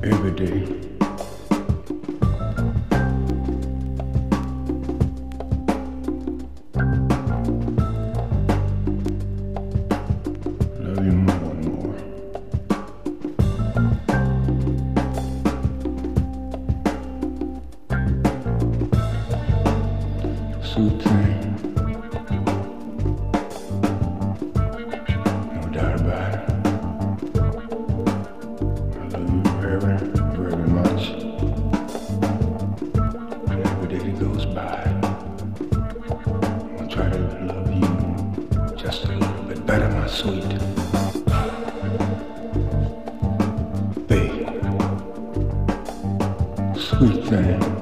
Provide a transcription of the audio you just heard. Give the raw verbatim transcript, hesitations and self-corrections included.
every day. Love you more and more. Sweet thing. No doubt about it. I love you very, very much. Every day that goes by, I'm gonna try to love you just a little bit better, my sweet babe. Sweet thing.